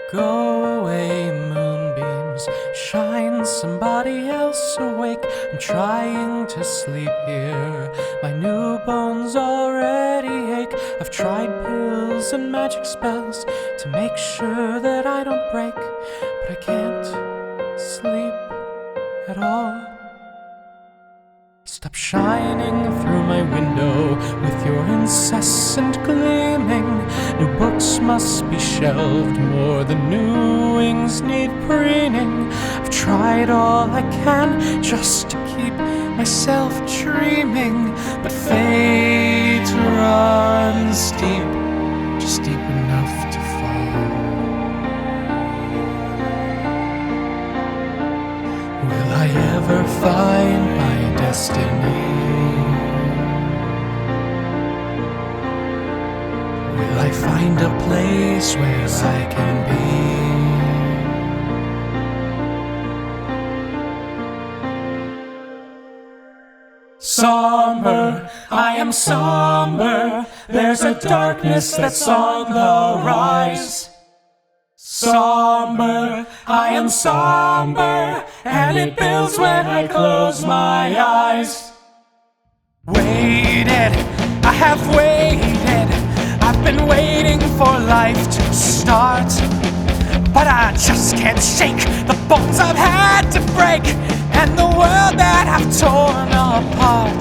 Go away, moonbeams, shine somebody else awake. I'm trying to sleep here, my new bones already ache. I've tried pills and magic spells to make sure that I don't break, but I can't sleep at all. Stop shining through my window with your incessant gleaming. New books must be shelved, more than new wings need preening. I've tried all I can just to keep myself dreaming, but fate runs deep, just deep enough to fall. Will I ever find my destiny? Will I find a place where I can be? Somber, I am somber. There's a darkness that's on the rise. Somber, I am somber, and it builds when I close my eyes. Waited, I have waited, I've been waiting for life to start, but I just can't shake the bones I've had to break and the world that I've torn apart.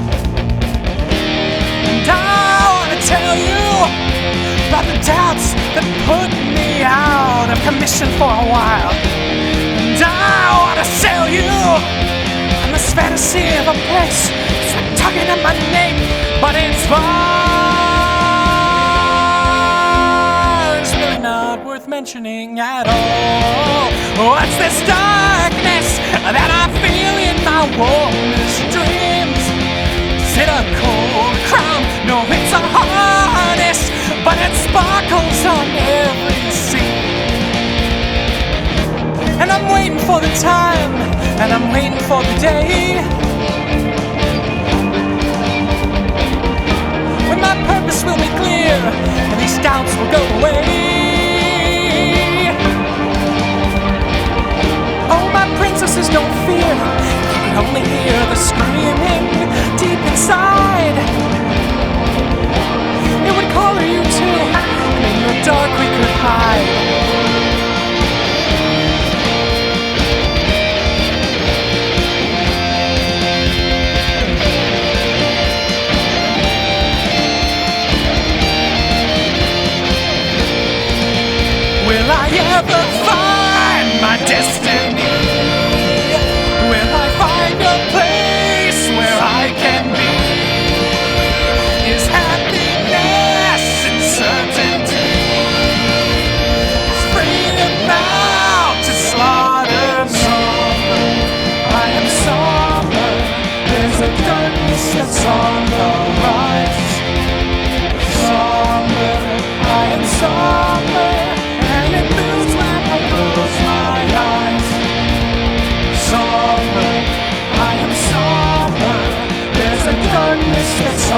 And I wanna tell you about the doubts that put me out of commission for a while. And I wanna sell you on this fantasy of a place. It's like tugging at my name, but it's far. It's really not worth mentioning at all. What's this darkness that I feel in my warmest dreams? Is it a cold crown? No, it's a harness, but it sparkles on every scene. And I'm waiting for the time, and I'm waiting for the day when my purpose will be clear and these doubts will go away. Oh, my princesses, don't fear, you can only hear the screaming deep inside. It would color you too, and in the dark we could hide. Will I ever find my destiny? Will I find a place where I can be? Is happiness and certainty? Is freedom out to slaughter? Somber, I am somber. There's a darkness that's on the rise. Somber, I am somber, and it moves when I close my eyes. Somber, I am somber. There's a darkness that's